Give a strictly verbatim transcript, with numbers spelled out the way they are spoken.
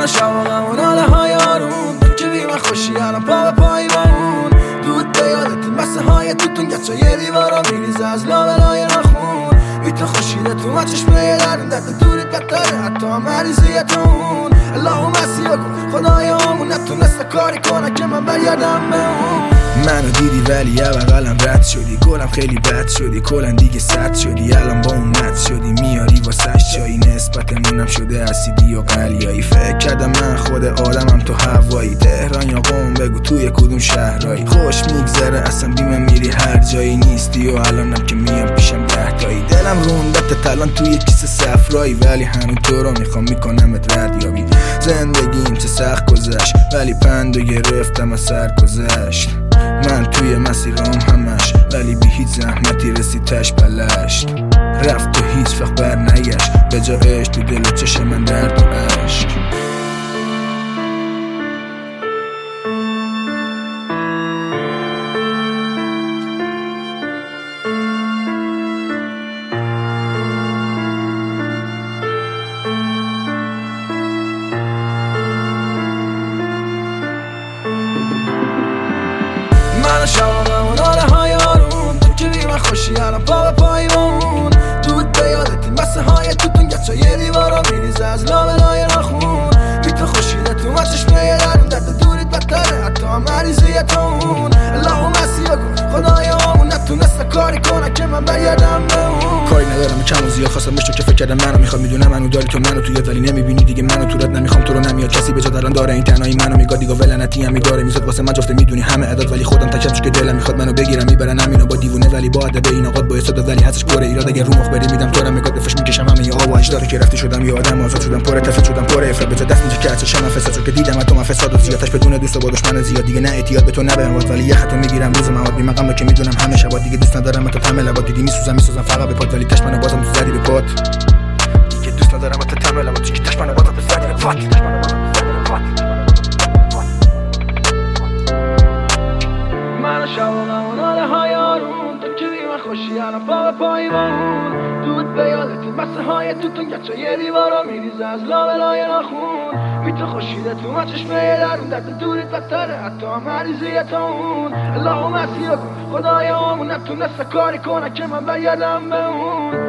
من و شب و غم و ناله های آروم که بی من خوشی الان پا به پایی با اون دود به یادت مسه های توتون گچه یه دیوارا میریزه از لابلای نخون بی تو خوشیده تو من چشمه یه درون درد دوریت بدتره حتی هم مریضیتون اللهم مسیح کن خدای آمون نتونسته کاری کنه که من برگردم به اون منو دیدی ولی یه بغلم رد شدی گلم خیلی بد شدی کلن دیگه سد شدی الان با اون مد شدی میاری واسش چایی نسبتمونم شده اسیدی و قلیایی فکر کردم من خود آدمم تو هوایی تهران یا قم بگو توی کدوم شهرایی خوش میگذره اصلا بی من میری هر جایی نیستی و الانم که میام پیشم ده تایی دلم روندت تلان توی کیسه صفرایی ولی هنوز تو رو میخوام میکنمت ردیابی زندگیم چه سخت گذشت ولی پندو گرفتم از سر گذشت من توی مسیرام همش ولی بی هیچ زحمتی رسید تش بلشت رفت و هیچ وقت بر نگشت به جا عشق تو دل و چشم من درد و عشق من و شب و غم و ناله های آروم تو که بی من خوشی الان پا به پایی با اون دود به یادت مسه های توتون گچه یه دیوارا میریزه از لابلای نخون بی تو خوشیده تو من چشمه یه درون درد دوریت بدتره حتی هم مریضیتون اللهم مسیح کن خدای آمون نتونسته کاری کنه که من برگردم به اون کاری ندارم کم و زیاد خواستم بشتو که فکر کردم منو میخواد میدونم منو داری تو منو توی ولی نمیبینی دیگه منو تو رد نمیخوام تو رو نمیاد کسی به جا دارن داره این تنهایی منو میگاد دیگه ولنتی هم میداره میزد واسه من جفته میدونی همه عدد ولی خودم تکم چون که دلم میخواد منو بگیرم میبرن همینو با دیوونه ولی با ادب این آقاد با استاد ولی حدش پره ایراد اگه رو مخ بری میدم تو رو میگاد بفش میکشم همه یا آواش داره که رفتی شدم یه آدم آزاد شدم پر تفت شدم پر افراد به دست میشه که چشم فساد شد که دیدم تو من فساد و زیادش بدون دوست و با دشمن زیاد دیگه نه اعتیاد به تو نبرم ولی یه خطو میگیرم روز مواد بی مقام که میدونم همه شب دیگه دوست ندارم تو تمل لبات دیدی میسوزم میسوزم فقط به پات ولی تش منو بازم تو زدی به پات دیگه دوست ندارم تو تمل لبات دیگه تش منو بازم تو زدی به پات من و شب و غم و ناله های آروم تو که بی من خوشی الان پا به پایی با اون دود به یادت مسه های توتون گچه یه دیوارا میریزه از لابلای نخون بی تو خوشیده تو من چشمه یه درون درد دوریت بدتره حتی هم مریضیتون اللهم مسیح کن خدای آمون نتونسته کاری کنه که من برگردم به اون